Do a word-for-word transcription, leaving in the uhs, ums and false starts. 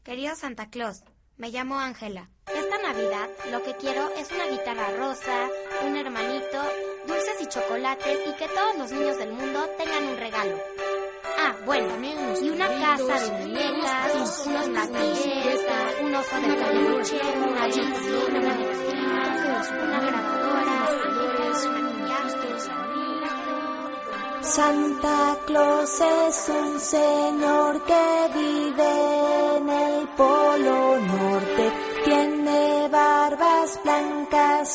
Querido Santa Claus, me llamo Ángela. Esta Navidad lo que quiero es una guitarra rosa, un hermanito, dulces y chocolates y que todos los niños del mundo tengan un regalo. Ah, bueno, y una casa de muñecas, unos platillos, un oso de peluche, una bicicleta, una medicina, una grabadora, maquillaje. Santa Claus es un señor que vive en el Polo Norte. Tiene barbas blancas